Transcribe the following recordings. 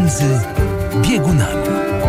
Między biegunami.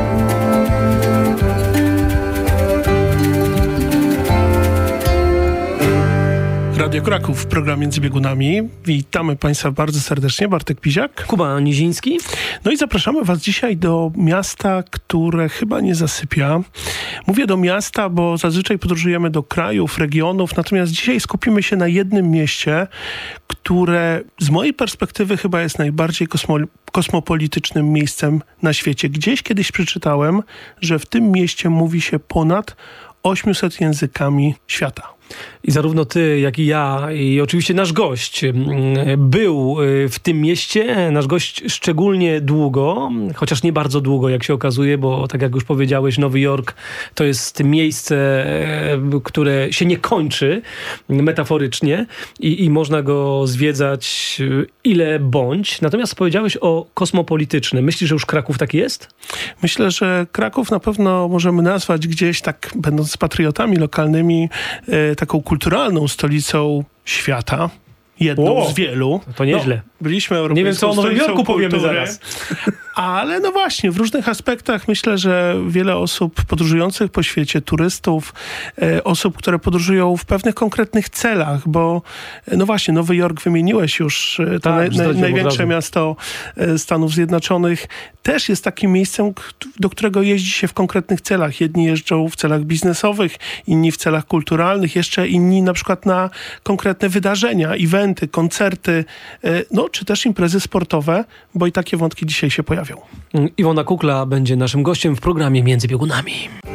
Radio Kraków w programie Między biegunami. Witamy Państwa bardzo serdecznie. Bartek Piziak. Kuba Niziński. No i zapraszamy Was dzisiaj do miasta, które chyba nie zasypia. Mówię do miasta, bo zazwyczaj podróżujemy do krajów, regionów, natomiast dzisiaj skupimy się na jednym mieście, które z mojej perspektywy chyba jest najbardziej kosmopolitycznym miejscem na świecie. Gdzieś kiedyś przeczytałem, że w tym mieście mówi się ponad 800 językami świata. I zarówno ty, jak i ja, i oczywiście nasz gość był w tym mieście. Nasz gość szczególnie długo, chociaż nie bardzo długo, jak się okazuje, bo tak jak już powiedziałeś, Nowy Jork to jest miejsce, które się nie kończy metaforycznie i można go zwiedzać ile bądź. Natomiast powiedziałeś o kosmopolitycznym. Myślisz, że już Kraków taki jest? Myślę, że Kraków na pewno możemy nazwać gdzieś tak, będąc patriotami lokalnymi, taką kulturalną stolicą świata. Jedną z wielu. To nieźle. No, byliśmy europejską nie wiem, co o Nowym Jorku powiemy kultury, zaraz. Ale no właśnie, w różnych aspektach myślę, że wiele osób podróżujących po świecie, turystów, osób, które podróżują w pewnych konkretnych celach, bo no właśnie, Nowy Jork wymieniłeś już, to największe miasto Stanów Zjednoczonych, też jest takim miejscem, do którego jeździ się w konkretnych celach. Jedni jeżdżą w celach biznesowych, inni w celach kulturalnych, jeszcze inni na przykład na konkretne wydarzenia, eventy, koncerty, no czy też imprezy sportowe, bo i takie wątki dzisiaj się pojawią. Iwona Kukla będzie naszym gościem w programie Między biegunami.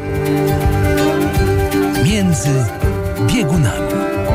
Między biegunami.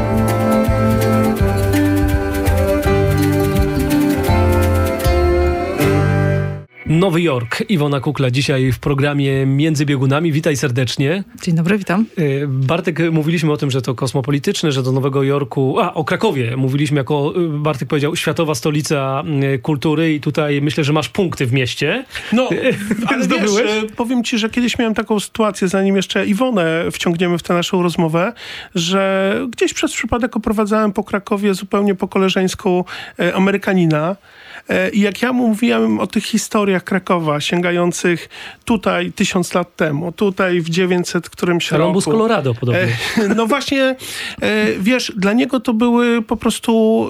Nowy Jork. Iwona Kukla dzisiaj w programie Między biegunami. Witaj serdecznie. Dzień dobry, witam. Bartek, mówiliśmy o tym, że to kosmopolityczne, że do Nowego Jorku... o Krakowie mówiliśmy jako, Bartek powiedział, światowa stolica kultury i tutaj myślę, że masz punkty w mieście. No, ale wiesz, powiem ci, że kiedyś miałem taką sytuację, zanim jeszcze Iwonę wciągniemy w tę naszą rozmowę, że gdzieś przez przypadek oprowadzałem po Krakowie zupełnie po koleżeńsku Amerykanina. I jak ja mówiłem o tych historiach Krakowa, sięgających tutaj 1000 lat temu, tutaj w 900 którymś roku. Columbus, Colorado podobnie. No właśnie, wiesz, dla niego to były po prostu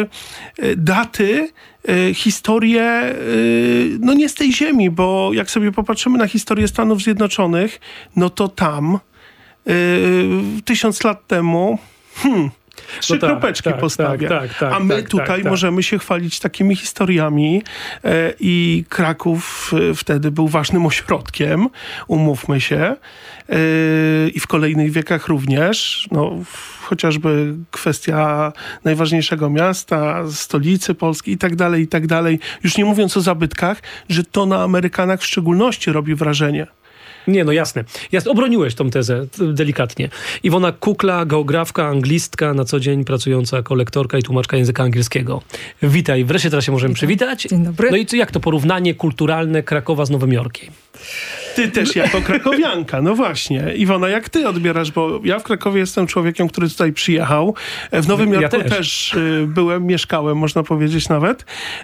daty, historie, no nie z tej ziemi, bo jak sobie popatrzymy na historię Stanów Zjednoczonych, no to tam 1000 lat temu... Trzy kropeczki postawię. A my tutaj możemy się chwalić takimi historiami i Kraków wtedy był ważnym ośrodkiem, umówmy się, i w kolejnych wiekach również. No, chociażby kwestia najważniejszego miasta, stolicy Polski i tak dalej. Już nie mówiąc o zabytkach, że to na Amerykanach w szczególności robi wrażenie. Nie, no jasne. Obroniłeś tą tezę delikatnie. Iwona Kukla, geografka, anglistka, na co dzień pracująca jako lektorka i tłumaczka języka angielskiego. Witaj. Wreszcie teraz się możemy przywitać. Dzień dobry. No i jak to porównanie kulturalne Krakowa z Nowym Jorkiem? Ty też jako krakowianka, no właśnie. Iwona, jak ty odbierasz, bo ja w Krakowie jestem człowiekiem, który tutaj przyjechał. W Nowym Jorku też byłem, mieszkałem, można powiedzieć nawet.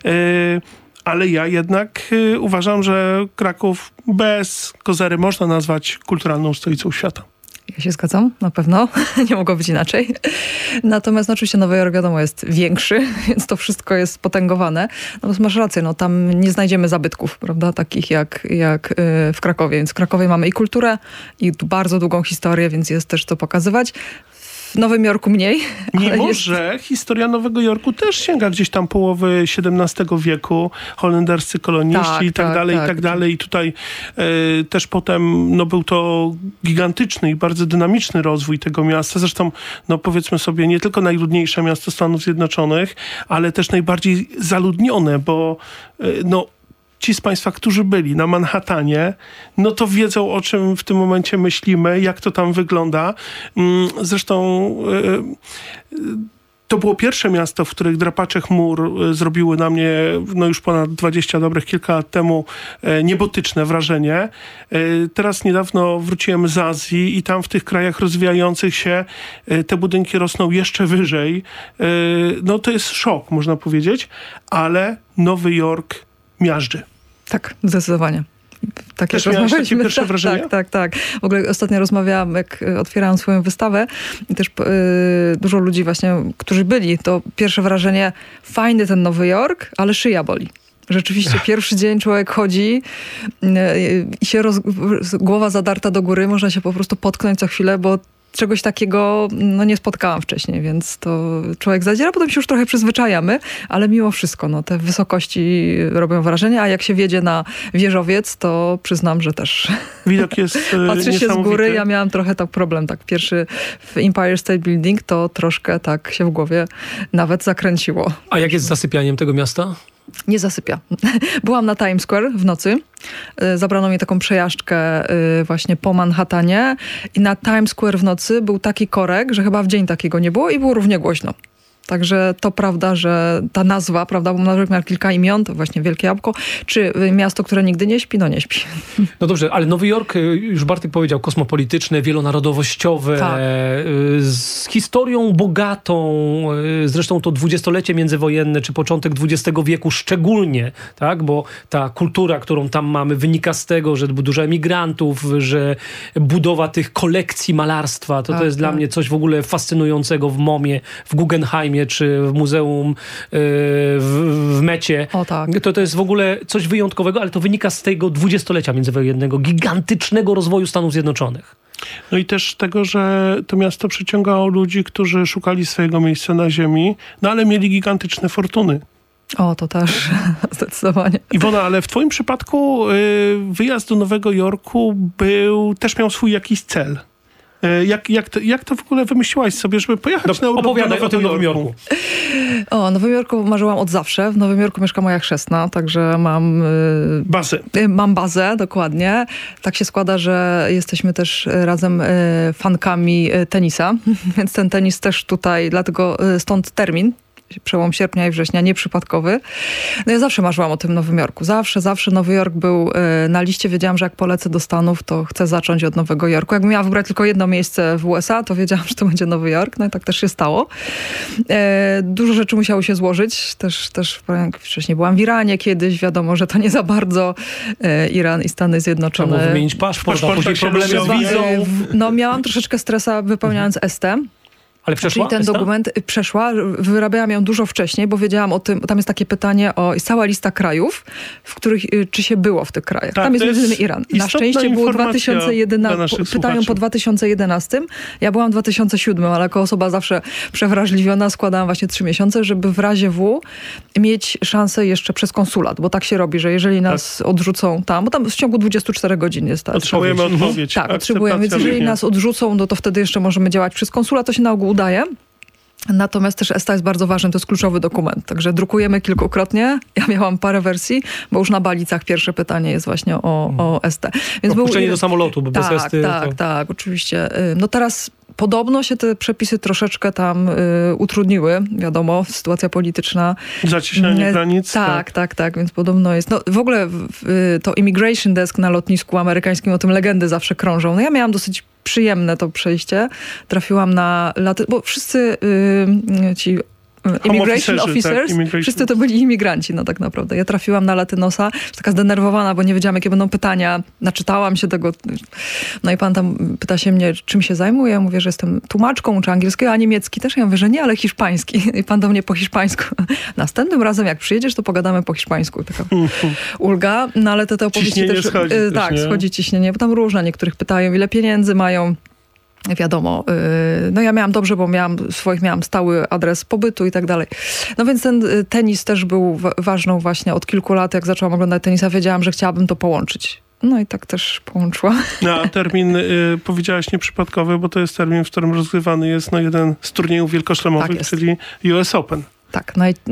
Ale ja jednak uważam, że Kraków bez kozery można nazwać kulturalną stolicą świata. Ja się zgadzam, na pewno. Nie mogło być inaczej. Natomiast oczywiście Nowy Jork, wiadomo, jest większy, więc to wszystko jest potęgowane. Natomiast masz rację, no tam nie znajdziemy zabytków, prawda, takich jak w Krakowie. Więc w Krakowie mamy i kulturę, i bardzo długą historię, więc jest też to pokazywać. W Nowym Jorku mniej. Mimo, że historia Nowego Jorku też sięga gdzieś tam połowy XVII wieku, holenderscy koloniści i tak dalej. I tutaj też potem no, był to gigantyczny i bardzo dynamiczny rozwój tego miasta. Zresztą, no powiedzmy sobie, nie tylko najludniejsze miasto Stanów Zjednoczonych, ale też najbardziej zaludnione, bo no ci z Państwa, którzy byli na Manhattanie, no to wiedzą, o czym w tym momencie myślimy, jak to tam wygląda. Zresztą to było pierwsze miasto, w których drapacze chmur zrobiły na mnie no już ponad 20, dobrych kilka lat temu niebotyczne wrażenie. Teraz niedawno wróciłem z Azji i tam w tych krajach rozwijających się te budynki rosną jeszcze wyżej. No to jest szok, można powiedzieć, ale Nowy Jork miażdży. Tak, zdecydowanie. Tak, też miałeś takie pierwsze wrażenie? Tak. W ogóle ostatnio rozmawiałam, jak otwierałam swoją wystawę i też dużo ludzi właśnie, którzy byli, to pierwsze wrażenie, fajny ten Nowy Jork, ale szyja boli. Rzeczywiście pierwszy dzień człowiek chodzi i się głowa zadarta do góry, można się po prostu potknąć co chwilę, bo czegoś takiego nie spotkałam wcześniej, więc to człowiek zadziera, potem się już trochę przyzwyczajamy, ale mimo wszystko te wysokości robią wrażenie, a jak się wjedzie na wieżowiec, to przyznam, że też widok jest patrzy się z góry. Ja miałam trochę problem, pierwszy w Empire State Building, to troszkę tak się w głowie nawet zakręciło. A jak jest z zasypianiem tego miasta? Nie zasypia. Byłam na Times Square w nocy. Zabrano mi taką przejażdżkę właśnie po Manhattanie i na Times Square w nocy był taki korek, że chyba w dzień takiego nie było i było równie głośno. Także to prawda, że ta nazwa, prawda, bo Nowy Jork miał kilka imion, to właśnie Wielkie Jabłko, czy miasto, które nigdy nie śpi, nie śpi. No dobrze, ale Nowy Jork, już Bartek powiedział, kosmopolityczne, wielonarodowościowe, tak. Z historią bogatą, zresztą to dwudziestolecie międzywojenne, czy początek XX wieku szczególnie, tak, bo ta kultura, którą tam mamy, wynika z tego, że dużo emigrantów, że budowa tych kolekcji malarstwa, to jest dla mnie coś w ogóle fascynującego w MoMie, w Guggenheimie, czy w muzeum w Mecie. To jest w ogóle coś wyjątkowego, ale to wynika z tego dwudziestolecia międzywojennego, gigantycznego rozwoju Stanów Zjednoczonych. No i też tego, że to miasto przyciągało ludzi, którzy szukali swojego miejsca na ziemi, ale mieli gigantyczne fortuny. To też zdecydowanie. Iwona, ale w twoim przypadku wyjazd do Nowego Jorku też miał swój jakiś cel. Jak to w ogóle wymyśliłaś sobie, żeby pojechać na urlop opowiadaj o tym Nowym Jorku. O Nowym Jorku marzyłam od zawsze. W Nowym Jorku mieszka moja chrzestna, także mam bazę. Mam bazę, dokładnie. Tak się składa, że jesteśmy też razem fankami tenisa, więc ten tenis też tutaj, dlatego stąd termin. Przełom sierpnia i września, nieprzypadkowy. Ja zawsze marzyłam o tym Nowym Jorku. Zawsze Nowy Jork był na liście. Wiedziałam, że jak polecę do Stanów, to chcę zacząć od Nowego Jorku. Jakbym miała wybrać tylko jedno miejsce w USA, to wiedziałam, że to będzie Nowy Jork. No i tak też się stało. Dużo rzeczy musiało się złożyć. Też jak wcześniej byłam w Iranie kiedyś. Wiadomo, że to nie za bardzo Iran i Stany Zjednoczone. Trzeba wymienić paszport, a później problemy z wizą. Miałam troszeczkę stresa wypełniając ST. Ale przeszła? Czyli ten dokument przeszła, wyrabiałam ją dużo wcześniej, bo wiedziałam o tym, tam jest takie pytanie jest cała lista krajów, w których, czy się było w tych krajach. Tak, tam jest między innymi Iran. Na szczęście było 2011, pytają po 2011. Ja byłam w 2007, ale jako osoba zawsze przewrażliwiona składałam właśnie 3 miesiące, żeby w razie W mieć szansę jeszcze przez konsulat, bo tak się robi, że jeżeli nas odrzucą tam, bo tam w ciągu 24 godzin jest ta Potrzebujemy odpowiedź. Tak, potrzebujemy, więc jeżeli nas odrzucą, to wtedy jeszcze możemy działać przez konsulat, to się na ogół udaje. Natomiast też ESTA jest bardzo ważny, to jest kluczowy dokument. Także drukujemy kilkukrotnie. Ja miałam parę wersji, bo już na Balicach pierwsze pytanie jest właśnie o ESTA. Więc wpuszczenie do samolotu, bo bez ESTA... Tak, oczywiście. No teraz podobno się te przepisy troszeczkę tam utrudniły. Wiadomo, sytuacja polityczna. Zacieśnianie granic. Tak, więc podobno jest. No w ogóle to Immigration Desk na lotnisku amerykańskim, o tym legendy zawsze krążą. No ja miałam dosyć przyjemne to przejście. Trafiłam na bo wszyscy ci immigration officers, tak, wszyscy to byli imigranci, no tak naprawdę. Ja trafiłam na Latynosa, taka zdenerwowana, bo nie wiedziałam, jakie będą pytania. Naczytałam się tego. No i pan tam pyta się mnie, czym się zajmuję. Ja mówię, że jestem tłumaczką, uczę angielskiego, a niemiecki też. Ja mówię, że nie, ale hiszpański. I pan do mnie po hiszpańsku. Następnym razem, jak przyjedziesz, to pogadamy po hiszpańsku. Taka ulga. No ale te opowieści ciśnienie też... Schodzi tak, schodzi ciśnienie, bo tam różne. Niektórych pytają, ile pieniędzy mają. Wiadomo, no ja miałam dobrze, bo miałam stały adres pobytu i tak dalej. No więc ten tenis też był ważną właśnie od kilku lat, jak zaczęłam oglądać tenisa, wiedziałam, że chciałabym to połączyć. No i tak też połączyłam. A termin powiedziałaś nieprzypadkowy, bo to jest termin, w którym rozgrywany jest jeden z turniejów wielkoszlemowych, tak czyli US Open. Tak,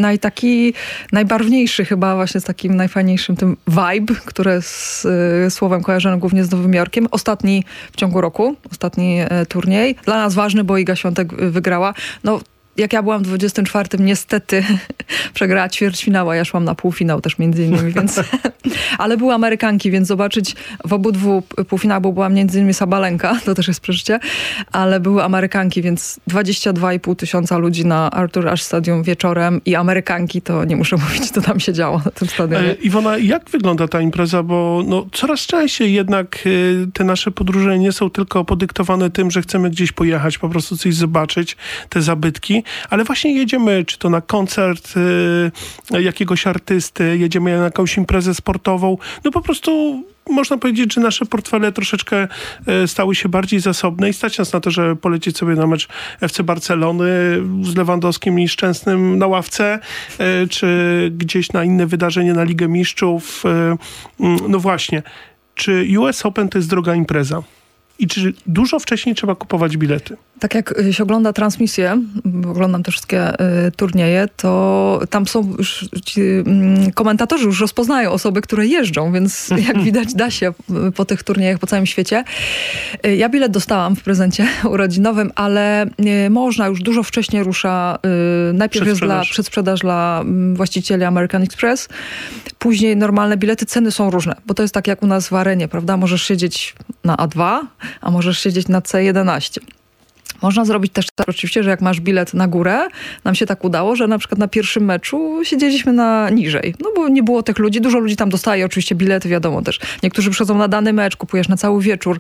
najbarwniejszy chyba właśnie z takim najfajniejszym tym vibe, które z słowem kojarzone głównie z Nowym Jorkiem. Ostatni w ciągu roku, ostatni turniej. Dla nas ważny, bo Iga Świątek wygrała. No jak ja byłam w 24, niestety przegrała ćwierćfinał, ja szłam na półfinał też między innymi, więc... Ale były Amerykanki, więc zobaczyć w obydwu półfinałach, bo była między innymi Sabalenka, to też jest przeżycie, ale były Amerykanki, więc 22,5 tysiąca ludzi na Arthur Ashe Stadium wieczorem i Amerykanki, to nie muszę mówić, co tam się działo na tym stadionie. Iwona, jak wygląda ta impreza? Bo coraz częściej jednak te nasze podróże nie są tylko podyktowane tym, że chcemy gdzieś pojechać, po prostu coś zobaczyć, te zabytki, ale właśnie jedziemy, czy to na koncert jakiegoś artysty, jedziemy na jakąś imprezę sportową, po prostu można powiedzieć, że nasze portfele troszeczkę stały się bardziej zasobne i stać nas na to, że polecieć sobie na mecz FC Barcelony z Lewandowskim i Szczęsnym na ławce, czy gdzieś na inne wydarzenie, na Ligę Mistrzów. No właśnie, czy US Open to jest droga impreza? I czy dużo wcześniej trzeba kupować bilety? Tak jak się ogląda transmisję, oglądam te wszystkie turnieje, to tam są już ci komentatorzy już rozpoznają osoby, które jeżdżą, więc jak widać da się po tych turniejach po całym świecie. Ja bilet dostałam w prezencie urodzinowym, ale można już dużo wcześniej rusza. Najpierw jest przedsprzedaż dla właścicieli American Express, później normalne bilety, ceny są różne, bo to jest tak jak u nas w arenie, prawda? Możesz siedzieć na A2, a możesz siedzieć na C11. Można zrobić też tak oczywiście, że jak masz bilet na górę, nam się tak udało, że na przykład na pierwszym meczu siedzieliśmy na niżej. No bo nie było tych ludzi, dużo ludzi tam dostaje oczywiście bilety, wiadomo też. Niektórzy przychodzą na dany mecz, kupujesz na cały wieczór.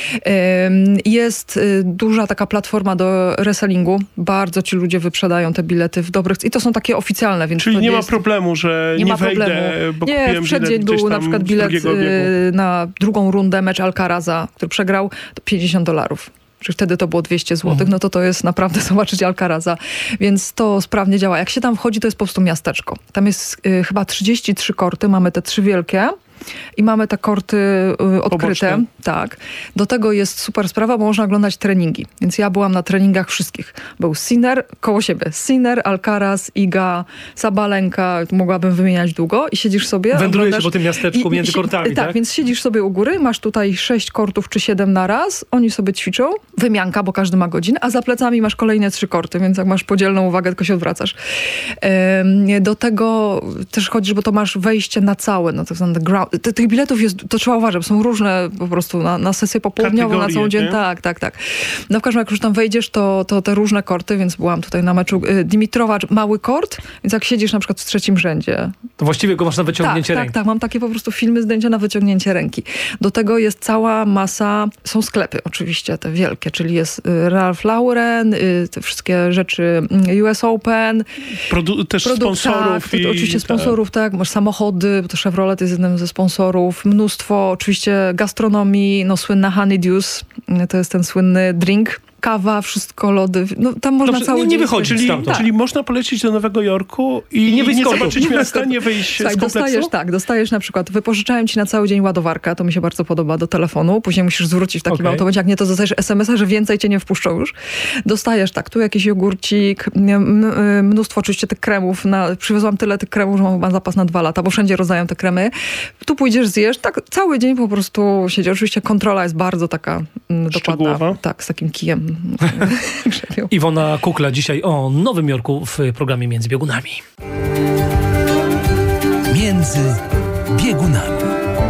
Jest duża taka platforma do resellingu. Bardzo ci ludzie wyprzedają te bilety w dobrych... I to są takie oficjalne, więc... Czyli nie ma problemu, że nie wejdę, bo kupiłem w przeddzień był na przykład bilet na drugą rundę mecz Alcaraza, który przegrał, to $50. Czyli wtedy to było 200 zł, no to jest naprawdę zobaczyć Alcaraza. Więc to sprawnie działa. Jak się tam wchodzi, to jest po prostu miasteczko. Tam jest chyba 33 korty, mamy te 3 wielkie. I mamy te korty odkryte. Poboczne. Tak. Do tego jest super sprawa, bo można oglądać treningi. Więc ja byłam na treningach wszystkich. Był Sinner, koło siebie. Sinner, Alcaraz, Iga, Sabalenka. Mogłabym wymieniać długo. I siedzisz sobie... Wędrujesz po tym miasteczku między kortami, tak? Więc siedzisz sobie u góry, masz tutaj 6 kortów czy 7 na raz. Oni sobie ćwiczą. Wymianka, bo każdy ma godzinę. A za plecami masz kolejne 3 korty, więc jak masz podzielną uwagę, tylko się odwracasz. Do tego też chodzisz, bo to masz wejście na całe, no to jest underground. Tych biletów jest, to trzeba uważać, są różne po prostu na sesję popołudniową, na cały dzień. Tak. No w każdym razie, jak już tam wejdziesz, to te różne korty, więc byłam tutaj na meczu Dimitrowacz, mały kort, więc jak siedzisz na przykład w trzecim rzędzie. To właściwie go masz na wyciągnięcie ręki. Tak, mam takie po prostu filmy, zdjęcia na wyciągnięcie ręki. Do tego jest cała masa, są sklepy oczywiście, te wielkie, czyli jest Ralph Lauren, te wszystkie rzeczy US Open. Też sponsorów. Tak, oczywiście sponsorów, tak. Masz samochody, bo to Chevrolet jest jednym ze sponsorów. Mnóstwo oczywiście gastronomii, słynna Honeydews, to jest ten słynny drink. Kawa, wszystko, lody. No, tam można cały dzień... Nie wychodzić stamtąd. Czyli można polecieć do Nowego Jorku i nie zobaczyć miasta, nie wyjść z kompleksu? Dostajesz na przykład, wypożyczałem ci na cały dzień ładowarkę, to mi się bardzo podoba, do telefonu. Później musisz zwrócić w takim automacie, jak nie, to dostajesz SMS-a, że więcej cię nie wpuszczą już. Dostajesz tu jakiś jogurcik, mnóstwo oczywiście tych kremów. Przywiozłam tyle tych kremów, że mam chyba zapas na 2 lata, bo wszędzie rozdają te kremy. Tu pójdziesz, zjesz, tak cały dzień po prostu siedzi. Oczywiście kontrola jest bardzo taka dokładna. Tak, z takim kijem. Iwona Kukla dzisiaj o Nowym Jorku w programie Między Biegunami. Między Biegunami.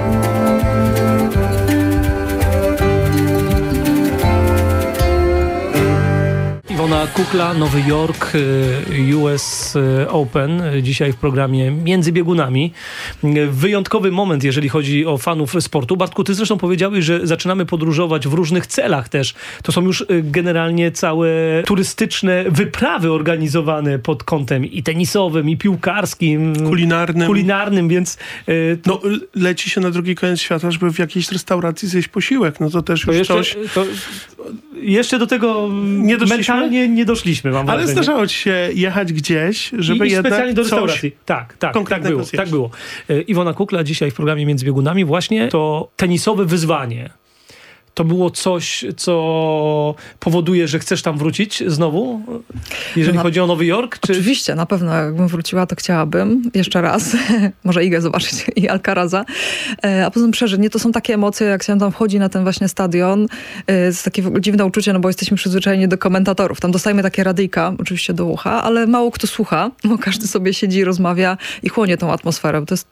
Iwona Kukla, Nowy Jork, US Open, dzisiaj w programie Między Biegunami. Wyjątkowy moment, jeżeli chodzi o fanów sportu. Bartku, ty zresztą powiedziałeś, że zaczynamy podróżować w różnych celach też. To są już generalnie całe turystyczne wyprawy organizowane pod kątem i tenisowym, i piłkarskim, kulinarnym, więc... leci się na drugi koniec świata, żeby w jakiejś restauracji zjeść posiłek. No to też już jeszcze do tego mentalnie nie doszliśmy, mam wrażenie. Ale zdarzało ci się jechać gdzieś, żeby jednak specjalnie do restauracji. Tak było. Iwona Kukla dzisiaj w programie Między Biegunami właśnie to tenisowe wyzwanie. To było coś, co powoduje, że chcesz tam wrócić znowu, jeżeli chodzi o Nowy Jork? Czy... Oczywiście, na pewno. Jakbym wróciła, to chciałabym jeszcze raz. Może Igę zobaczyć i Alcaraza. A poza tym przeżyć. Nie, to są takie emocje, jak się tam wchodzi na ten właśnie stadion. Jest takie dziwne uczucie, no bo jesteśmy przyzwyczajeni do komentatorów. Tam dostajemy takie radyjka, oczywiście do ucha, ale mało kto słucha, bo każdy sobie siedzi, rozmawia i chłonie tą atmosferę. To jest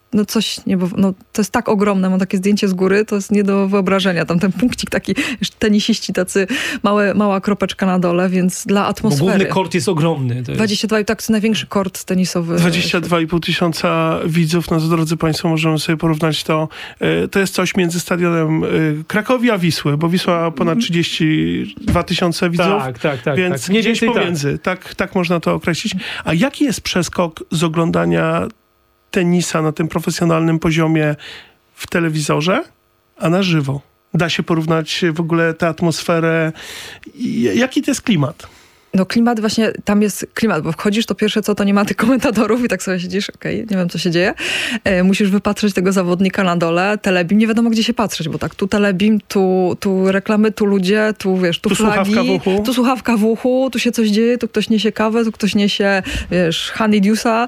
to jest tak ogromne. Mam takie zdjęcie z góry, to jest nie do wyobrażenia. Tam ten punkcik taki, tenisiści tacy, mała kropeczka na dole, więc dla atmosfery. Bo główny kort jest ogromny. To jest... 22, tak, to jest największy kort tenisowy. 22,5 tysiąca widzów, no drodzy państwo, możemy sobie porównać to. To jest coś między stadionem Krakowi a Wisły, bo Wisła ponad 32 tysiące widzów. Tak. Więc Tak. Nie gdzieś pomiędzy. Tak można to określić. A jaki jest przeskok z oglądania tenisa na tym profesjonalnym poziomie w telewizorze, a na żywo? Da się porównać w ogóle tę atmosferę? Jaki to jest klimat? No klimat właśnie, tam jest klimat, bo wchodzisz, to pierwsze co, to nie ma tych komentatorów i tak sobie siedzisz, okej, nie wiem co się dzieje. Musisz wypatrzeć tego zawodnika na dole, telebim, nie wiadomo gdzie się patrzeć, bo tak, tu telebim, tu reklamy, tu ludzie, tu wiesz, tu flagi, tu słuchawka w uchu, tu się coś dzieje, tu ktoś niesie kawę, tu ktoś niesie, wiesz, honeydewsa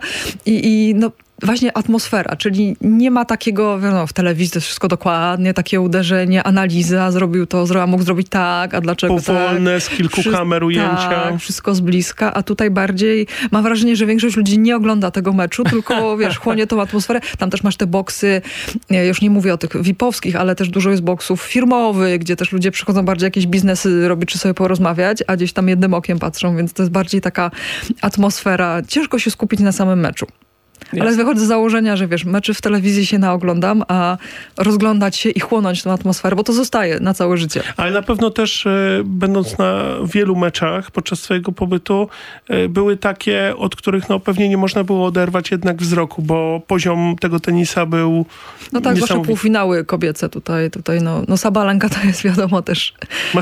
i no właśnie atmosfera, czyli nie ma takiego, wiadomo, w telewizji to jest wszystko dokładnie, takie uderzenie, analiza, zrobił to, mógł zrobić tak, a dlaczego powolne, z kilku kamer ujęcia. Tak, wszystko z bliska, a tutaj bardziej, mam wrażenie, że większość ludzi nie ogląda tego meczu, tylko wiesz, chłonie tą atmosferę. Tam też masz te boksy, ja już nie mówię o tych VIP-owskich, ale też dużo jest boksów firmowych, gdzie też ludzie przychodzą bardziej jakieś biznesy robić, czy sobie porozmawiać, a gdzieś tam jednym okiem patrzą, więc to jest bardziej taka atmosfera. Ciężko się skupić na samym meczu. Ale wychodzę z założenia, że wiesz, meczy w telewizji się naoglądam, a rozglądać się i chłonąć tę atmosferę, bo to zostaje na całe życie. Ale na pewno też, będąc na wielu meczach podczas swojego pobytu, były takie, od których no pewnie nie można było oderwać jednak wzroku, bo poziom tego tenisa był no tak, zwłaszcza półfinały kobiece tutaj no Sabalenka to jest wiadomo też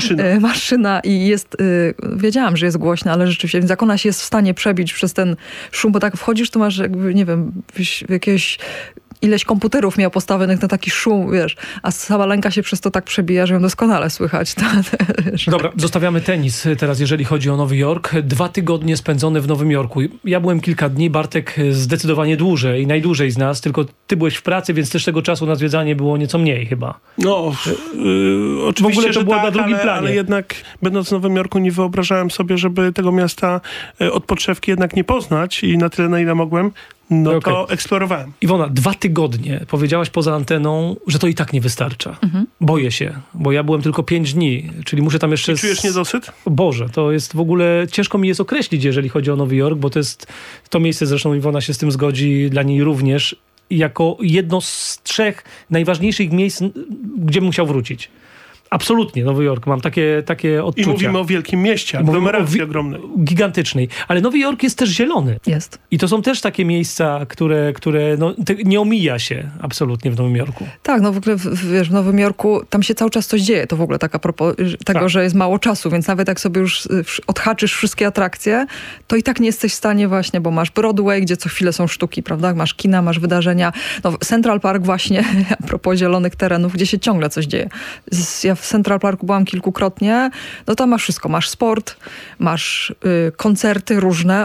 maszyna i jest, wiedziałam, że jest głośna, ale rzeczywiście, więc jak ona się jest w stanie przebić przez ten szum, bo tak wchodzisz, to masz jakby, nie wiem, jakieś ileś komputerów miał postawionych na taki szum, wiesz, a Sabalenka się przez to tak przebija, że ją doskonale słychać. Dobra, zostawiamy tenis teraz, jeżeli chodzi o Nowy Jork. 2 tygodnie spędzone w Nowym Jorku. Ja byłem kilka dni, Bartek zdecydowanie dłużej, najdłużej z nas, tylko ty byłeś w pracy, więc też tego czasu na zwiedzanie było nieco mniej chyba. No, oczywiście, w ogóle to było tak, na drugim planie. Ale jednak będąc w Nowym Jorku nie wyobrażałem sobie, żeby tego miasta od podszewki jednak nie poznać i na tyle, na ile mogłem, to eksplorowałem. Iwona, 2 tygodnie. Powiedziałaś poza anteną, że to i tak nie wystarcza. Boję się, bo ja byłem tylko 5 dni, czyli muszę tam jeszcze... Czujesz niedosyt? Boże, to jest w ogóle... Ciężko mi jest określić, jeżeli chodzi o Nowy Jork, bo to jest to miejsce, zresztą Iwona się z tym zgodzi, dla niej również, jako jedno z 3 najważniejszych miejsc, gdzie bym chciał wrócić. Absolutnie, Nowy Jork. Mam takie odczucia. I mówimy o wielkim mieście, aglomeracji ogromnej. Gigantycznej. Ale Nowy Jork jest też zielony. Jest. I to są też takie miejsca, które nie omija się absolutnie w Nowym Jorku. Tak, no w ogóle wiesz, w Nowym Jorku tam się cały czas coś dzieje. To w ogóle tak a propos tego, że jest mało czasu, więc nawet jak sobie już odhaczysz wszystkie atrakcje, to i tak nie jesteś w stanie właśnie, bo masz Broadway, gdzie co chwilę są sztuki, prawda? Masz kina, masz wydarzenia. No, Central Park właśnie, a propos zielonych terenów, gdzie się ciągle coś dzieje. Ja w Central Parku byłam kilkukrotnie, no tam masz wszystko. Masz sport, masz koncerty różne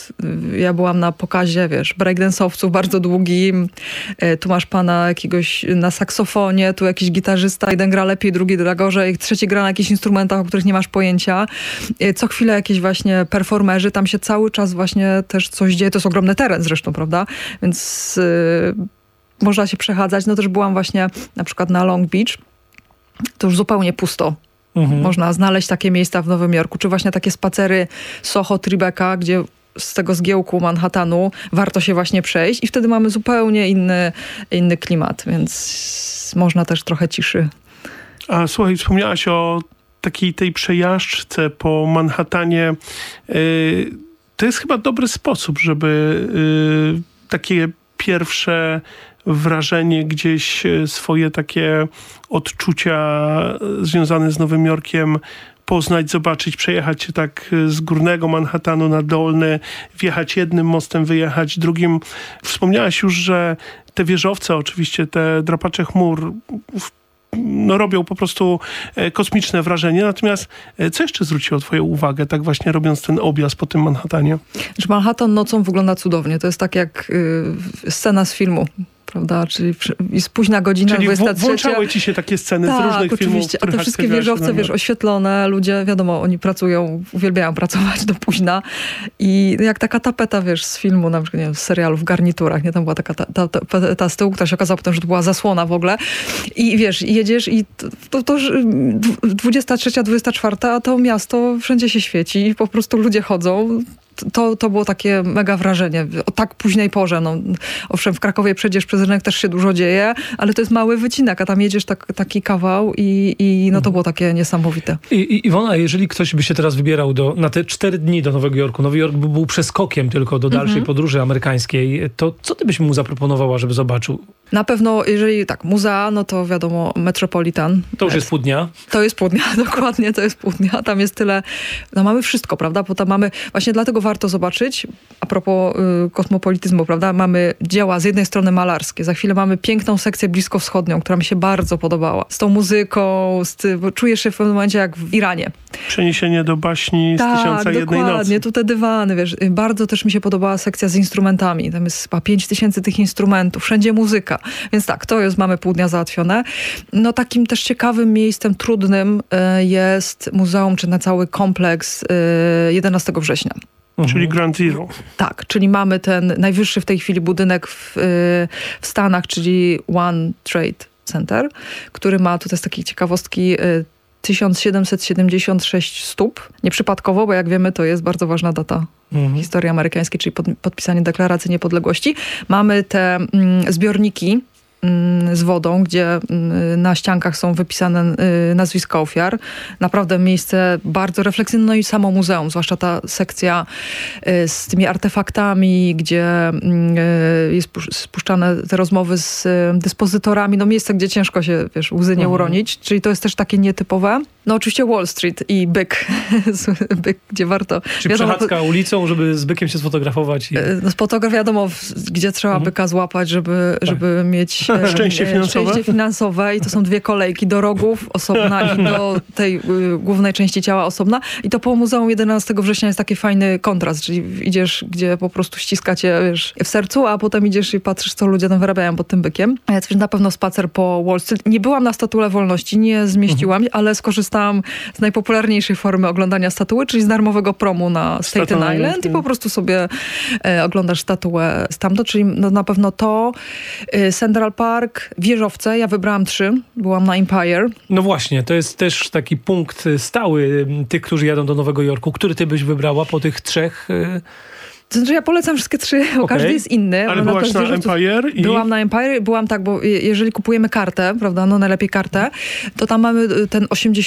ja byłam na pokazie, wiesz, breakdance'owców bardzo długim, tu masz pana jakiegoś na saksofonie, tu jakiś gitarzysta, jeden gra lepiej, drugi gra gorzej, trzeci gra na jakichś instrumentach, o których nie masz pojęcia. Co chwilę jakieś właśnie performerzy, tam się cały czas właśnie też coś dzieje, to jest ogromny teren zresztą, prawda? Więc można się przechadzać. No też byłam właśnie na przykład na Long Beach, to już zupełnie pusto. Można znaleźć takie miejsca w Nowym Jorku, czy właśnie takie spacery Soho, Tribeca, gdzie z tego zgiełku Manhattanu warto się właśnie przejść i wtedy mamy zupełnie inny klimat, więc można też trochę ciszy. A słuchaj, wspomniałaś o tej przejażdżce po Manhattanie. To jest chyba dobry sposób, żeby takie pierwsze wrażenie, gdzieś swoje takie odczucia związane z Nowym Jorkiem poznać, zobaczyć, przejechać się tak z górnego Manhattanu na dolny, wjechać jednym mostem, wyjechać drugim. Wspomniałaś już, że te wieżowce, oczywiście te drapacze chmur robią po prostu kosmiczne wrażenie. Natomiast co jeszcze zwróciło twoją uwagę, tak właśnie robiąc ten objazd po tym Manhattanie? Manhattan nocą wygląda cudownie. To jest tak jak scena z filmu. Prawda? Czyli jest późna godzina, 23. Włączały ci się takie sceny z różnych filmów. Oczywiście. A te wszystkie wieżowce, oświetlone, ludzie, wiadomo, oni pracują, uwielbiają pracować do późna i jak taka tapeta, z filmu, na przykład, nie wiem, z serialu w garniturach, nie? Tam była taka ta z tyłu, która się okazała potem, że to była zasłona w ogóle i jedziesz i to 23, 24, a to miasto wszędzie się świeci i po prostu ludzie chodzą. To było takie mega wrażenie. O tak późnej porze. Owszem, w Krakowie przejdziesz przez rynek, też się dużo dzieje, ale to jest mały wycinek, a tam jedziesz taki kawał i to było takie niesamowite. Iwona, jeżeli ktoś by się teraz wybierał na te 4 dni do Nowego Jorku, Nowy Jork by był przeskokiem tylko do dalszej podróży amerykańskiej, to co ty byś mu zaproponowała, żeby zobaczył? Na pewno, jeżeli tak, muzea, no to wiadomo, Metropolitan. To już jest pół dnia? To jest pół dnia, dokładnie, to jest pół dnia. Tam jest tyle, mamy wszystko, prawda? Bo tam mamy, właśnie dlatego warto zobaczyć, a propos kosmopolityzmu, prawda? Mamy dzieła z jednej strony malarskie, za chwilę mamy piękną sekcję bliskowschodnią, która mi się bardzo podobała. Z tą muzyką, bo czujesz się w pewnym momencie jak w Iranie. Przeniesienie do baśni z Tysiąca Jednej Nocy. Dokładnie, tu te dywany, Bardzo też mi się podobała sekcja z instrumentami. Tam jest chyba 5000 tych instrumentów, wszędzie muzyka. Więc tak, mamy pół dnia załatwione. No takim też ciekawym miejscem, trudnym jest muzeum, czy na cały kompleks 11 września. Czyli Ground Zero. Tak, czyli mamy ten najwyższy w tej chwili budynek w Stanach, czyli One Trade Center, który ma, tutaj z takiej ciekawostki, 1776 stóp. Nieprzypadkowo, bo jak wiemy, to jest bardzo ważna data historii amerykańskiej, czyli podpisanie Deklaracji Niepodległości. Mamy te zbiorniki z wodą, gdzie na ściankach są wypisane nazwiska ofiar. Naprawdę miejsce bardzo refleksyjne, no i samo muzeum, zwłaszcza ta sekcja z tymi artefaktami, gdzie jest spuszczane te rozmowy z dyspozytorami. No miejsce, gdzie ciężko się, łzy nie uronić. Czyli to jest też takie nietypowe. No oczywiście Wall Street i Byk, gdzie warto... Czyli przechadzka ulicą, żeby z Bykiem się sfotografować. No fotograf wiadomo, gdzie trzeba Byka złapać, żeby mieć szczęście finansowe i to są 2 kolejki do rogów osobna i do tej głównej części ciała osobna. I to po Muzeum 11 września jest taki fajny kontrast, czyli idziesz, gdzie po prostu ściska cię w sercu, a potem idziesz i patrzysz, co ludzie tam wyrabiają pod tym Bykiem. Więc na pewno spacer po Wall Street. Nie byłam na Statule Wolności, nie zmieściłam, ale skorzystałam z najpopularniejszej formy oglądania statuły, czyli z darmowego promu na Staten Island i po prostu sobie oglądasz statuę stamtąd, czyli na pewno to, Central Park, wieżowce, ja wybrałam 3, byłam na Empire. No właśnie, to jest też taki punkt stały tych, którzy jadą do Nowego Jorku. Który ty byś wybrała po tych 3? To znaczy ja polecam wszystkie 3, bo każdy jest inny. Ale byłaś na Empire? Byłam na Empire, byłam tak, bo jeżeli kupujemy kartę, prawda, no najlepiej kartę, to tam mamy ten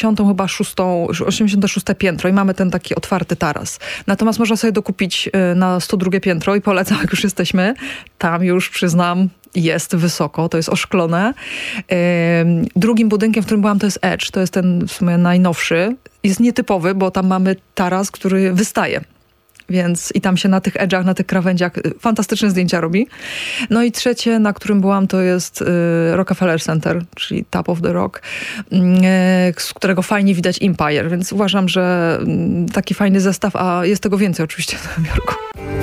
86 piętro i mamy ten taki otwarty taras. Natomiast można sobie dokupić na 102 piętro i polecam, jak już jesteśmy. Tam już, przyznam, jest wysoko, to jest oszklone. Drugim budynkiem, w którym byłam, to jest Edge, to jest ten w sumie najnowszy. Jest nietypowy, bo tam mamy taras, który wystaje. Więc i tam się na tych edge'ach, na tych krawędziach fantastyczne zdjęcia robi. No i trzecie, na którym byłam, to jest Rockefeller Center, czyli Top of the Rock, z którego fajnie widać Empire. Więc uważam, że taki fajny zestaw, a jest tego więcej oczywiście w Nowym Jorku.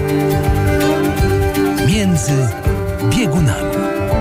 Między biegunami.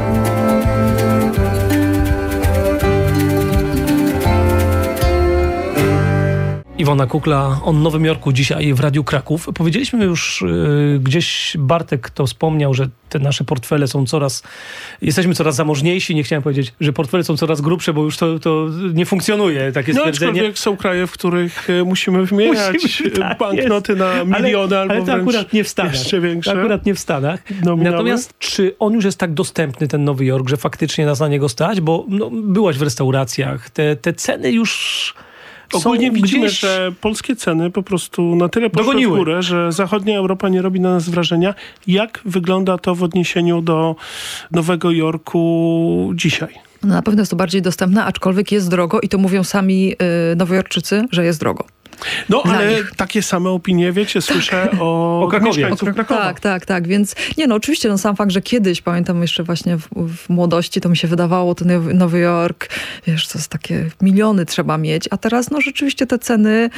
Iwona Kukla o Nowym Jorku dzisiaj w Radiu Kraków. Powiedzieliśmy już, gdzieś Bartek to wspomniał, że te nasze portfele są jesteśmy coraz zamożniejsi. Nie chciałem powiedzieć, że portfele są coraz grubsze, bo już to nie funkcjonuje, takie stwierdzenie. Aczkolwiek są kraje, w których musimy wymieniać banknoty na miliony, albo to akurat nie w Stanach. Jeszcze większe. Akurat nie w Stanach. Natomiast czy on już jest tak dostępny, ten Nowy Jork, że faktycznie nas na niego stać? Bo byłaś w restauracjach, te ceny już... Ogólnie widzimy, że polskie ceny po prostu na tyle poszły w górę, że zachodnia Europa nie robi na nas wrażenia. Jak wygląda to w odniesieniu do Nowego Jorku dzisiaj? No na pewno jest to bardziej dostępne, aczkolwiek jest drogo i to mówią sami nowojorczycy, że jest drogo. No, ale takie same opinie, wiecie, słyszę o mieszkańców Krakowa. Tak, więc nie no, oczywiście sam fakt, że kiedyś, pamiętam jeszcze właśnie w młodości, to mi się wydawało, to Nowy Jork, wiesz, to jest takie miliony trzeba mieć, a teraz no rzeczywiście te ceny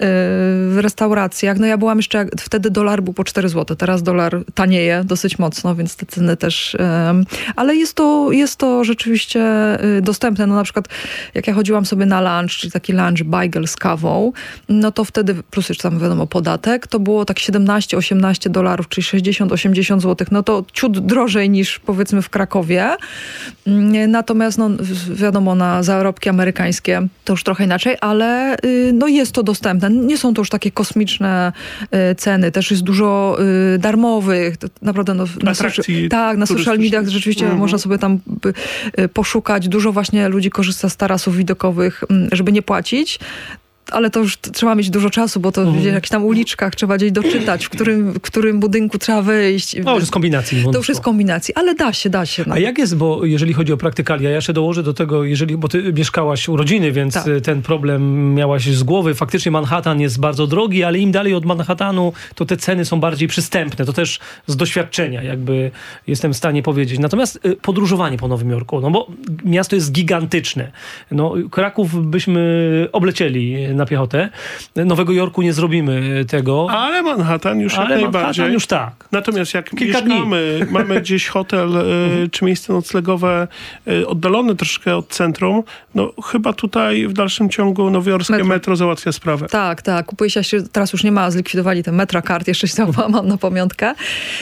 w restauracjach, no ja byłam jeszcze, wtedy dolar był po 4 zł, teraz dolar tanieje dosyć mocno, więc te ceny też, ale jest to rzeczywiście dostępne, no na przykład jak ja chodziłam sobie na lunch, czyli taki lunch bagel z kawą, no to wtedy, plus jeszcze tam wiadomo podatek, to było tak $17-18, czyli 60-80 zł. No to ciut drożej niż powiedzmy w Krakowie. Natomiast no wiadomo, na zarobki amerykańskie to już trochę inaczej, ale no jest to dostępne. Nie są to już takie kosmiczne ceny. Też jest dużo darmowych. Naprawdę no, na social mediach rzeczywiście można sobie tam poszukać. Dużo właśnie ludzi korzysta z tarasów widokowych, żeby nie płacić. Ale to już trzeba mieć dużo czasu, bo to w jakichś tam uliczkach trzeba gdzieś doczytać, w którym budynku trzeba wyjść. No, już jest kombinacji. To już jest kombinacji, ale da się. No. A jak jest, bo jeżeli chodzi o praktykalia, ja jeszcze dołożę do tego, bo ty mieszkałaś u rodziny, więc ten problem miałaś z głowy. Faktycznie Manhattan jest bardzo drogi, ale im dalej od Manhattanu, to te ceny są bardziej przystępne. To też z doświadczenia jakby jestem w stanie powiedzieć. Natomiast podróżowanie po Nowym Jorku, no bo miasto jest gigantyczne. No, Kraków byśmy oblecieli na piechotę. Nowego Jorku nie zrobimy tego. Ale Manhattan już jak najbardziej. Manhattan już tak. Natomiast jak mamy gdzieś hotel czy miejsce noclegowe oddalone troszkę od centrum, no chyba tutaj w dalszym ciągu nowojorskie metro załatwia sprawę. Tak. Kupuje się, teraz już nie ma, zlikwidowali te MetraCard, jeszcze się mam na pamiątkę.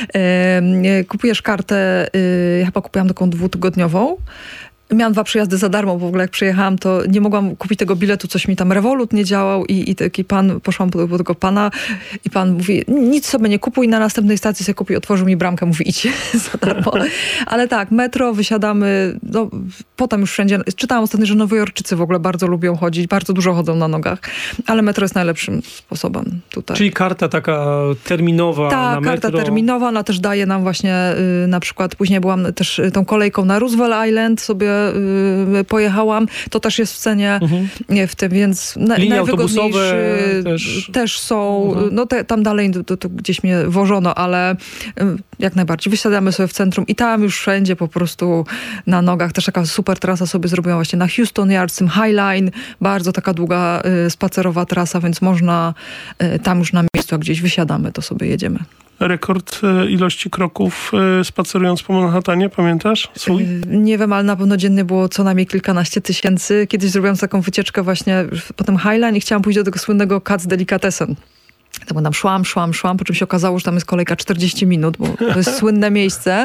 Kupujesz kartę, ja chyba kupiłam taką 2-tygodniową. Miałam 2 przyjazdy za darmo, bo w ogóle jak przyjechałam, to nie mogłam kupić tego biletu, coś mi tam Revolut nie działał i taki pan, poszłam do tego pana i pan mówi, nic sobie nie kupuj, na następnej stacji sobie kupi, otworzył mi bramkę, mówi idź za darmo. Ale tak, metro, wysiadamy, no, potem już wszędzie, czytałam ostatnio, że Nowojorczycy w ogóle bardzo lubią chodzić, bardzo dużo chodzą na nogach, ale metro jest najlepszym sposobem tutaj. Czyli karta taka terminowa na metro? Tak, karta terminowa, ona też daje nam właśnie na przykład, później byłam też tą kolejką na Roosevelt Island, sobie pojechałam, to też jest w cenie w tym, więc linie autobusowe też są, no tam dalej to gdzieś mnie wożono, ale jak najbardziej wysiadamy sobie w centrum i tam już wszędzie po prostu na nogach, też taka super trasa sobie zrobiłam właśnie na Houston Yards, tym High Line, bardzo taka długa spacerowa trasa, więc można tam już na miejscu, jak gdzieś wysiadamy, to sobie jedziemy. Rekord ilości kroków spacerując po Manhattanie, pamiętasz swój? Nie wiem, ale na pewno dziennie było co najmniej kilkanaście tysięcy. Kiedyś zrobiłam taką wycieczkę właśnie po tym Highline i chciałam pójść do tego słynnego Katz Delicatessen. To tam szłam, po czym się okazało, że tam jest kolejka 40 minut, bo to jest słynne miejsce.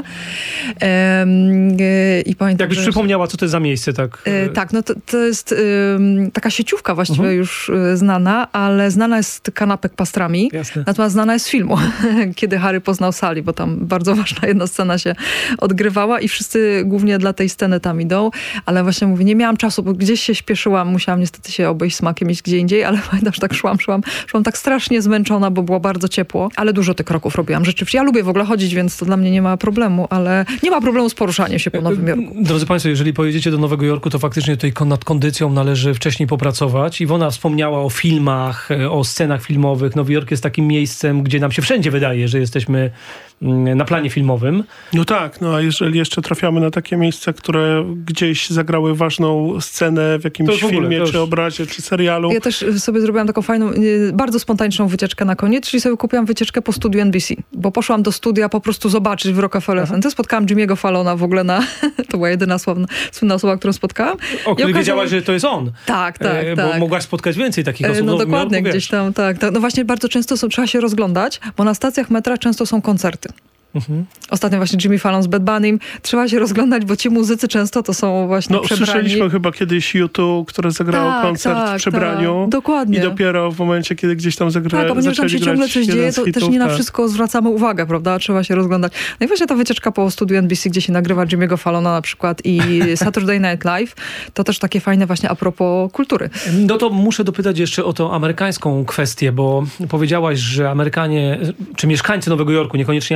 I pamiętam, jakbyś przypomniała, co to jest za miejsce, tak? Tak, no to jest taka sieciówka właściwie już znana, ale znana jest z kanapek pastrami. Jasne. Natomiast znana jest z filmu, kiedy Harry poznał Sally, bo tam bardzo ważna jedna scena się odgrywała i wszyscy głównie dla tej sceny tam idą, ale właśnie mówię, nie miałam czasu, bo gdzieś się śpieszyłam, musiałam niestety się obejść smakiem iść gdzie indziej, ale pamiętam, że tak szłam tak strasznie zmęczona, bo było bardzo ciepło, ale dużo tych kroków robiłam. Rzeczywiście, ja lubię w ogóle chodzić, więc to dla mnie nie ma problemu, ale nie ma problemu z poruszaniem się po Nowym Jorku. Drodzy Państwo, jeżeli pojedziecie do Nowego Jorku, to faktycznie tutaj nad kondycją należy wcześniej popracować. Iwona wspomniała o filmach, o scenach filmowych. Nowy Jork jest takim miejscem, gdzie nam się wszędzie wydaje, że jesteśmy na planie filmowym. No tak, no a jeżeli jeszcze trafiamy na takie miejsca, które gdzieś zagrały ważną scenę w jakimś filmie, czy obrazie, czy serialu. Ja też sobie zrobiłam taką fajną, bardzo spontaniczną wycieczkę na koniec, czyli sobie kupiłam wycieczkę po studiu NBC, bo poszłam do studia po prostu zobaczyć w Rockefeller Center. Spotkałam Jimmy'ego Fallona w ogóle to była jedyna słynna osoba, którą spotkałam. O której wiedziałaś, że to jest on. Tak. Bo mogłaś spotkać więcej takich osób. No dokładnie, gdzieś tam, tak. No właśnie bardzo często trzeba się rozglądać, bo na stacjach metra często są koncerty. Ostatnio właśnie Jimmy Fallon z Bad Bunnym. Trzeba się rozglądać, bo ci muzycy często to są właśnie przebrani. Słyszeliśmy chyba kiedyś U2, które zagrało koncert w przebraniu. Dokładnie. I dopiero w momencie, kiedy gdzieś tam zaczęli ponieważ tam się ciągle coś dzieje, to też nie na wszystko zwracamy uwagę, prawda? Trzeba się rozglądać. No i właśnie ta wycieczka po studiu NBC, gdzie się nagrywa Jimmy'ego Fallona na przykład i Saturday Night Live, to też takie fajne właśnie a propos kultury. No to muszę dopytać jeszcze o tą amerykańską kwestię, bo powiedziałaś, że Amerykanie, czy mieszkańcy Nowego Jorku, niekoniecznie Amerykanie,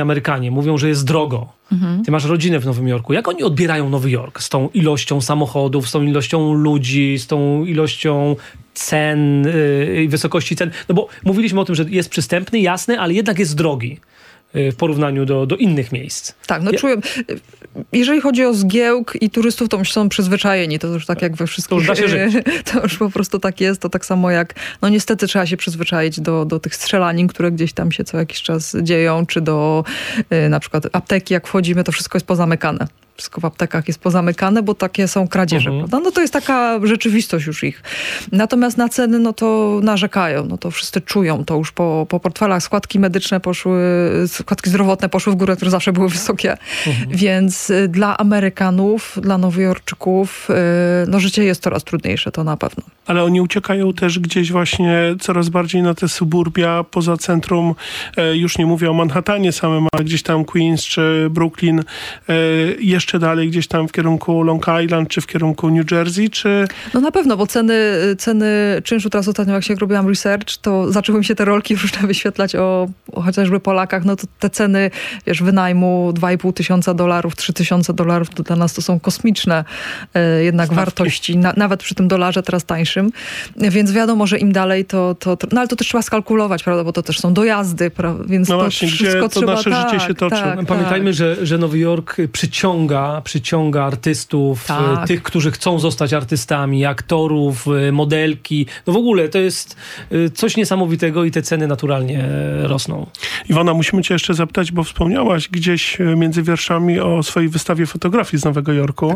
Amerykanie mówią, że jest drogo. Ty masz rodzinę w Nowym Jorku. Jak oni odbierają Nowy Jork z tą ilością samochodów, z tą ilością ludzi, z tą ilością cen i wysokości cen? No bo mówiliśmy o tym, że jest przystępny, jasny, ale jednak jest drogi w porównaniu do innych miejsc. Tak, no czuję, jeżeli chodzi o zgiełk i turystów, to myślę, są przyzwyczajeni, to już tak jak we wszystkich, to już da się żyć. To już po prostu tak jest, to tak samo jak, no niestety trzeba się przyzwyczaić do tych strzelanin, które gdzieś tam się co jakiś czas dzieją, czy do na przykład apteki, jak wchodzimy, to wszystko jest pozamykane. Wszystko w aptekach jest pozamykane, bo takie są kradzieże, prawda? No to jest taka rzeczywistość już ich. Natomiast na ceny, no to narzekają, no to wszyscy czują to już po portfelach. Składki medyczne poszły, składki zdrowotne poszły w górę, które zawsze były wysokie. Więc dla Amerykanów, dla Nowojorczyków, no życie jest coraz trudniejsze, to na pewno. Ale oni uciekają też gdzieś właśnie coraz bardziej na te suburbia poza centrum. Już nie mówię o Manhattanie samym, ale gdzieś tam Queens czy Brooklyn, jeszcze dalej gdzieś tam w kierunku Long Island, czy w kierunku New Jersey, czy... No na pewno, bo ceny czynszu, teraz ostatnio jak się robiłam research, to zaczęły mi się te rolki różne wyświetlać o chociażby Polakach, no to te ceny, wiesz, wynajmu $2,500, $3,000, to dla nas to są kosmiczne jednak stawki, wartości, nawet przy tym dolarze teraz tańszym, więc wiadomo, że im dalej to no ale to też trzeba skalkulować, prawda, bo to też są dojazdy, więc no to właśnie, wszystko gdzie to nasze życie się toczy. Pamiętajmy, że Nowy Jork przyciąga artystów, tych, którzy chcą zostać artystami, aktorów, modelki. No w ogóle to jest coś niesamowitego i te ceny naturalnie rosną. Iwona, musimy cię jeszcze zapytać, bo wspomniałaś gdzieś między wierszami o swojej wystawie fotografii z Nowego Jorku.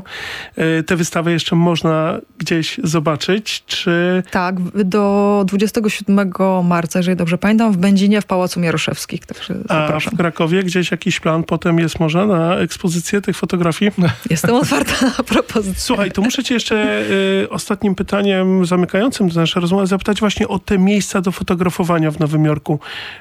Tę wystawę jeszcze można gdzieś zobaczyć, czy... Tak, do 27 marca, jeżeli dobrze pamiętam, w Będzinie w Pałacu Mieroszewskich. Także zapraszam. A w Krakowie gdzieś jakiś plan potem jest może na ekspozycję tych fotografii? Jestem otwarta na propozycję. Słuchaj, to muszę cię jeszcze ostatnim pytaniem zamykającym tę naszą rozmowę zapytać właśnie o te miejsca do fotografowania w Nowym Jorku.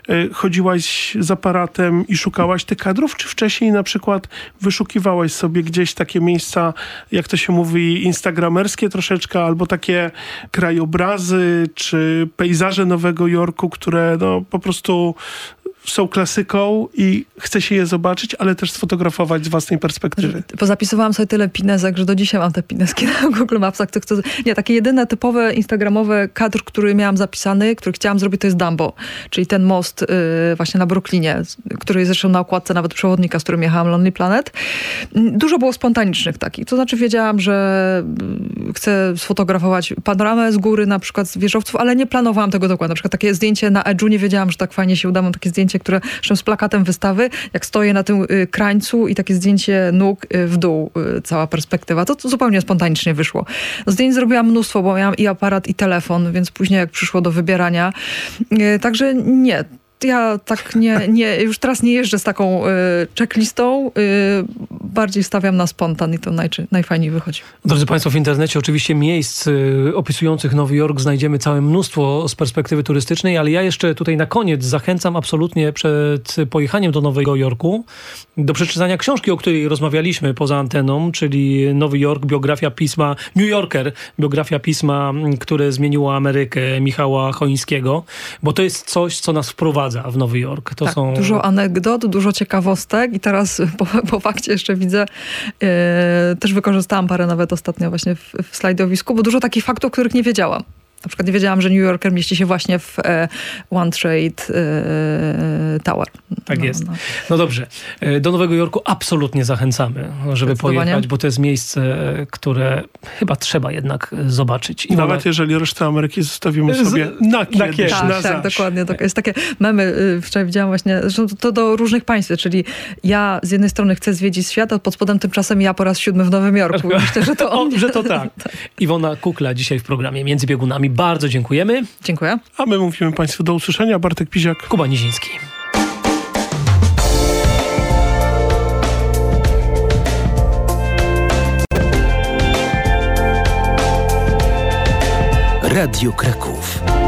Chodziłaś z aparatem i szukałaś tych kadrów, czy wcześniej na przykład wyszukiwałaś sobie gdzieś takie miejsca, jak to się mówi, instagramerskie troszeczkę, albo takie krajobrazy, czy pejzaże Nowego Jorku, które no po prostu są klasyką i chce się je zobaczyć, ale też sfotografować z własnej perspektywy. Pozapisywałam sobie tyle pinesek, że do dzisiaj mam te pineski na Google Mapsach. Nie, takie jedyne typowe instagramowe kadr, który miałam zapisany, który chciałam zrobić, to jest Dumbo, czyli ten most właśnie na Brooklynie, który jest zresztą na okładce nawet przewodnika, z którym jechałam, Lonely Planet. Dużo było spontanicznych takich. To znaczy wiedziałam, że chcę sfotografować panoramę z góry, na przykład z wieżowców, ale nie planowałam tego dokładnie. Na przykład takie zdjęcie na Edge'u, nie wiedziałam, że tak fajnie się uda. Mam takie zdjęcie, które zresztą z plakatem wystawy, jak stoję na tym krańcu i takie zdjęcie nóg w dół, cała perspektywa. To zupełnie spontanicznie wyszło. No, zdjęć zrobiłam mnóstwo, bo miałam i aparat, i telefon, więc później jak przyszło do wybierania. Także nie. Ja tak nie, już teraz nie jeżdżę z taką checklistą, bardziej stawiam na spontan i to najfajniej wychodzi. Drodzy Państwo, w internecie oczywiście miejsc opisujących Nowy Jork znajdziemy całe mnóstwo z perspektywy turystycznej, ale ja jeszcze tutaj na koniec zachęcam absolutnie przed pojechaniem do Nowego Jorku do przeczytania książki, o której rozmawialiśmy poza anteną, czyli Nowy Jork, biografia pisma, New Yorker, biografia pisma, które zmieniło Amerykę, Michała Choińskiego, bo to jest coś, co nas wprowadza w Nowy Jork. To tak, są... Dużo anegdot, dużo ciekawostek i teraz po fakcie jeszcze widzę, też wykorzystałam parę nawet ostatnio właśnie w slajdowisku, bo dużo takich faktów, których nie wiedziałam. Na przykład nie wiedziałam, że New Yorker mieści się właśnie w One Trade Tower. Tak jest. No dobrze. Do Nowego Jorku absolutnie zachęcamy, żeby pojechać, bo to jest miejsce, które chyba trzeba jednak zobaczyć. I nawet jeżeli resztę Ameryki zostawimy sobie na kiedyś, na tak, dokładnie. To jest takie memy, wczoraj widziałam właśnie, to do różnych państw, czyli ja z jednej strony chcę zwiedzić świat, a pod spodem tymczasem ja po raz 7 w Nowym Jorku. Myślę, że to że to tak. Iwona Kukla dzisiaj w programie Między Biegunami. Bardzo dziękujemy. Dziękuję. A my mówimy Państwu do usłyszenia. Bartek Piziak. Kuba Niziński. Radio Kraków.